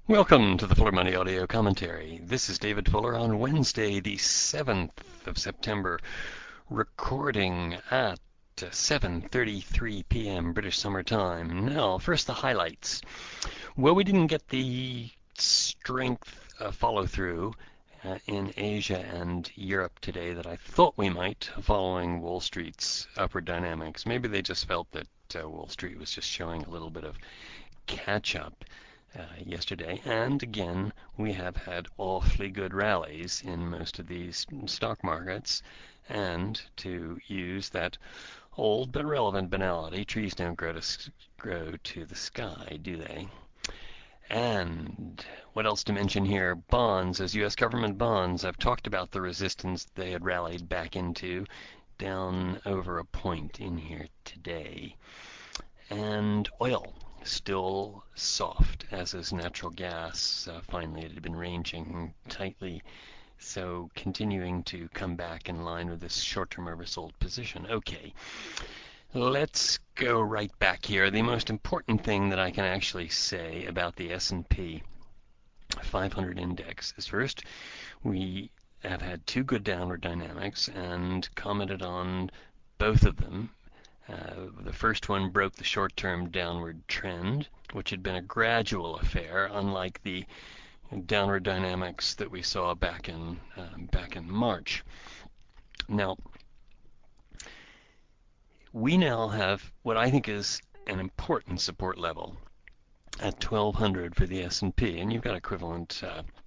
Welcome to the Fuller Money Audio Commentary. This is David Fuller on Wednesday, the 7th of September, recording at 7:33 p.m. British Summer Time. Now, first the highlights. Well, we didn't get the strength follow-through in Asia and Europe today that I thought we might following Wall Street's upward dynamics. Maybe they just felt that Wall Street was just showing a little bit of catch-up yesterday, and again we have had awfully good rallies in most of these stock markets, and to use that old but relevant banality, trees don't grow to the sky, do they? And what else to mention here? Bonds, as U.S. government bonds, I've talked about the resistance they had rallied back into, down over a point in here today. And oil, still soft, as is natural gas. Finally, it had been ranging tightly, so continuing to come back in line with this short-term oversold position. Okay, let's go right back here. The most important thing that I can actually say about the S&P 500 index is, first, we have had two good downward dynamics and commented on both of them. The first one broke the short-term downward trend, which had been a gradual affair, unlike the downward dynamics that we saw back in March. Now, we now have what I think is an important support level at 1200 for the S&P, and you've got equivalent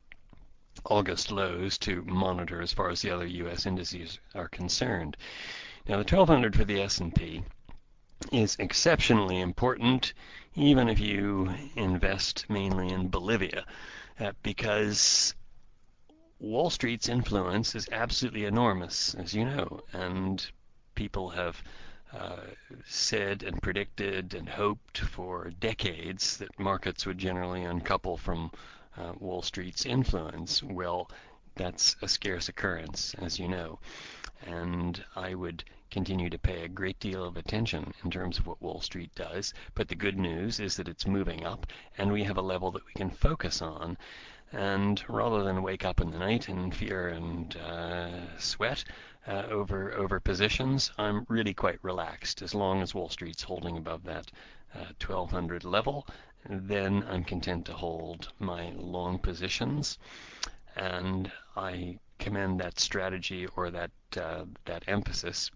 August lows to monitor as far as the other U.S. indices are concerned. Now, the 1200 for the S&P is exceptionally important, even if you invest mainly in Bolivia, because Wall Street's influence is absolutely enormous, as you know, and people have said and predicted and hoped for decades that markets would generally uncouple from Wall Street's influence. Well, that's a scarce occurrence, as you know, and I would continue to pay a great deal of attention in terms of what Wall Street does. But the good news is that it's moving up, and we have a level that we can focus on. And rather than wake up in the night in fear and sweat over positions, I'm really quite relaxed. As long as Wall Street's holding above that 1200 level, then I'm content to hold my long positions. And I commend that strategy, or that emphasis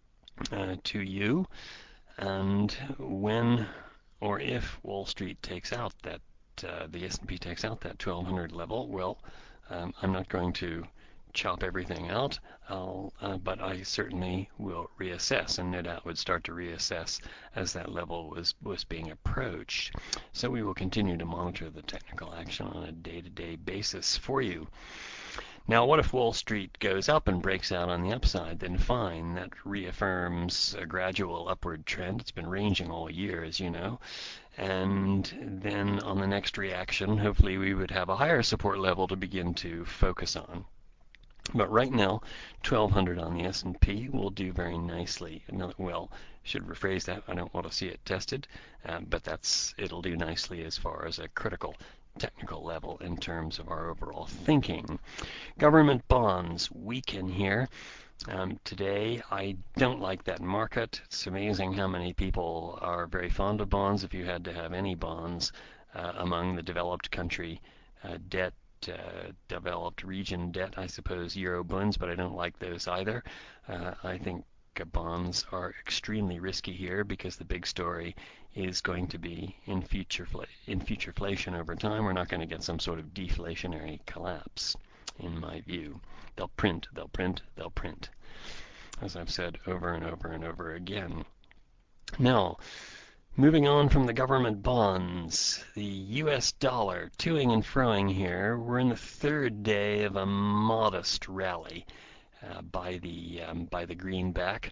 to you. And when or if Wall Street takes out that the S&P takes out that 1200 level, well, I'm not going to chop everything out, but I certainly will reassess, and no doubt would start to reassess as that level was being approached. So we will continue to monitor the technical action on a day-to-day basis for you. Now, what if Wall Street goes up and breaks out on the upside? Then fine, that reaffirms a gradual upward trend. It's been ranging all year, as you know. And then on the next reaction, hopefully we would have a higher support level to begin to focus on. But right now, 1200 on the S&P will do very nicely. Well, should rephrase that. I don't want to see it tested, but it'll do nicely as far as a critical technical level in terms of our overall thinking. Government bonds weaken here. Today, I don't like that market. It's amazing how many people are very fond of bonds. If you had to have any bonds among the developed country debt, developed region debt, I suppose Euro bonds, but I don't like those either. I think bonds are extremely risky here because the big story is going to be in future inflation over time. We're not going to get some sort of deflationary collapse, in my view. They'll print, they'll print, they'll print, as I've said over and over and over again. Now, moving on from the government bonds, the U.S. dollar toing and froing here. We're in the third day of a modest rally by the greenback.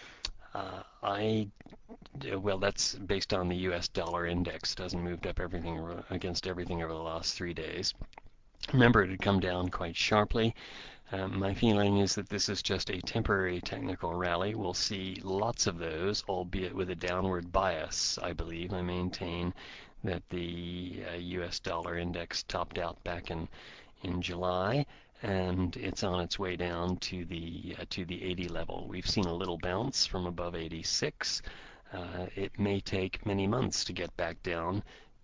Well, that's based on the U.S. dollar index. It hasn't moved up against everything over the last 3 days. Remember, it had come down quite sharply. My feeling is that this is just a temporary technical rally. We'll see lots of those, albeit with a downward bias, I believe. I maintain that the U.S. dollar index topped out back in July, and it's on its way down to the 80 level. We've seen a little bounce from above 86. It may take many months to get back down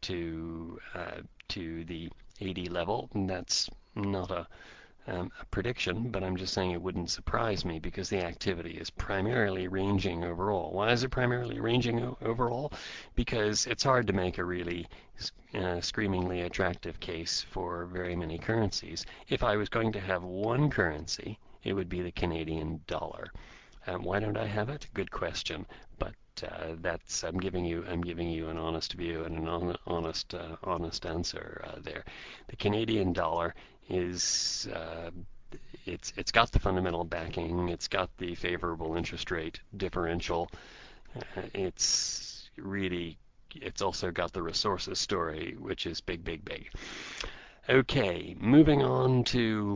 to the 80 level, and that's not a prediction, but I'm just saying it wouldn't surprise me because the activity is primarily ranging overall. Why is it primarily ranging overall? Because it's hard to make a really screamingly attractive case for very many currencies. If I was going to have one currency, it would be the Canadian dollar. Why don't I have it? Good question, but that's I'm giving you an honest view and an honest answer there. The Canadian dollar is it's got the fundamental backing, it's got the favorable interest rate differential, it's also got the resources story, which is big, big, big. Okay, moving on to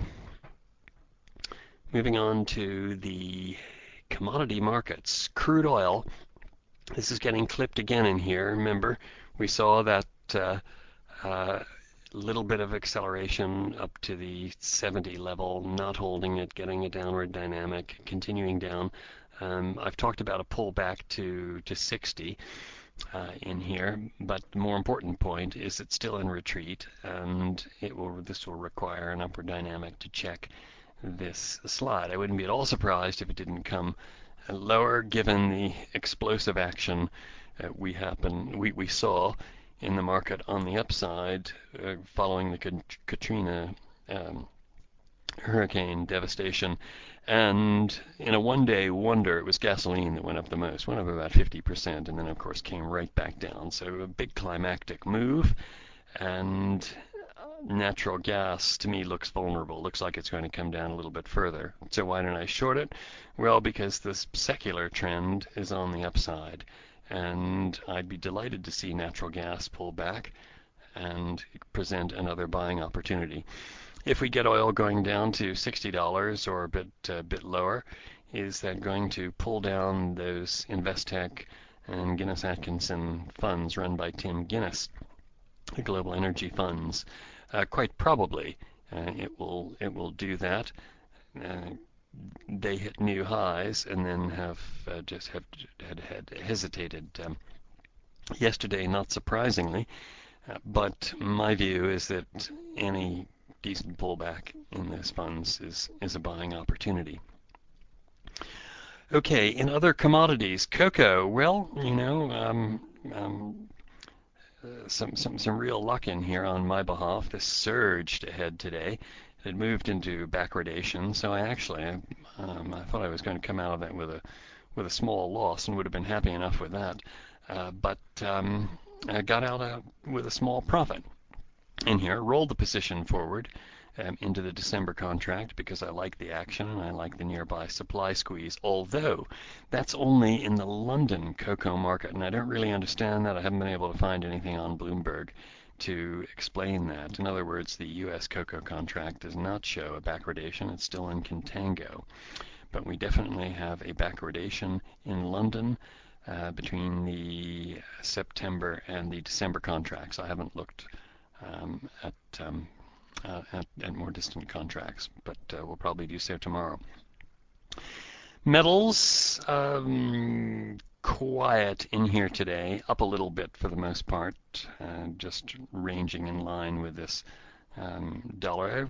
the commodity markets. Crude oil. This is getting clipped again in here. Remember, we saw that little bit of acceleration up to the 70 level, not holding it, getting a downward dynamic, continuing down. I've talked about a pullback to 60 in here, but the more important point is it's still in retreat, and this will require an upward dynamic to check this slide. I wouldn't be at all surprised if it didn't come lower, given the explosive action we saw in the market on the upside following the Katrina hurricane devastation. And in a one-day wonder, it was gasoline that went up the most, went up about 50%, and then of course came right back down. So a big climactic move, and natural gas to me looks vulnerable, looks like it's going to come down a little bit further. So why don't I short it? Well, because this secular trend is on the upside, and I'd be delighted to see natural gas pull back and present another buying opportunity. If we get oil going down to $60 or a bit lower, is that going to pull down those Investec and Guinness Atkinson funds run by Tim Guinness, the global energy funds? Quite probably, it will do that. They hit new highs and then have hesitated yesterday, not surprisingly. But my view is that any decent pullback in those funds is a buying opportunity. Okay, in other commodities, cocoa. Well, some real luck in here on my behalf. This surged ahead today. It moved into backwardation, so I thought I was going to come out of that with a small loss and would have been happy enough with that. But I got out with a small profit in here, rolled the position forward into the December contract because I like the action and I like the nearby supply squeeze, although that's only in the London cocoa market, and I don't really understand that. I haven't been able to find anything on Bloomberg to explain that. In other words, the U.S. cocoa contract does not show a backwardation. It's still in contango. But we definitely have a backwardation in London between the September and the December contracts. I haven't looked at more distant contracts, but we'll probably do so tomorrow. Metals, quiet in here today, up a little bit for the most part, just ranging in line with this dollar.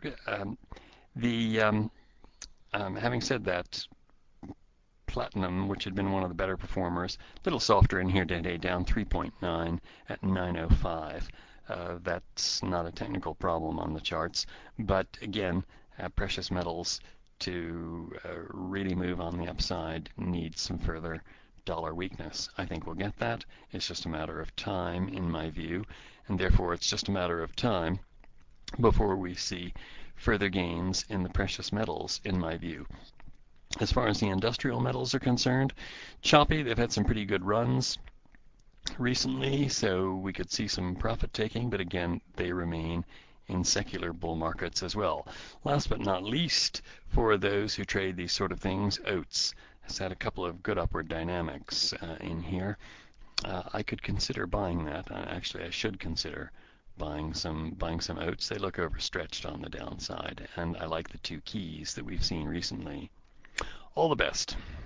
Having said that, platinum, which had been one of the better performers, a little softer in here today, down 3.9 at 905. That's not a technical problem on the charts, but again, precious metals to really move on the upside need some further dollar weakness. I think we'll get that. It's just a matter of time, in my view, and therefore it's just a matter of time before we see further gains in the precious metals, in my view. As far as the industrial metals are concerned, choppy. They've had some pretty good runs recently, so we could see some profit taking, but again, they remain in secular bull markets as well. Last but not least, for those who trade these sort of things, oats has had a couple of good upward dynamics in here. I could consider buying that. Actually, I should consider buying some oats. They look overstretched on the downside, and I like the two keys that we've seen recently. All the best.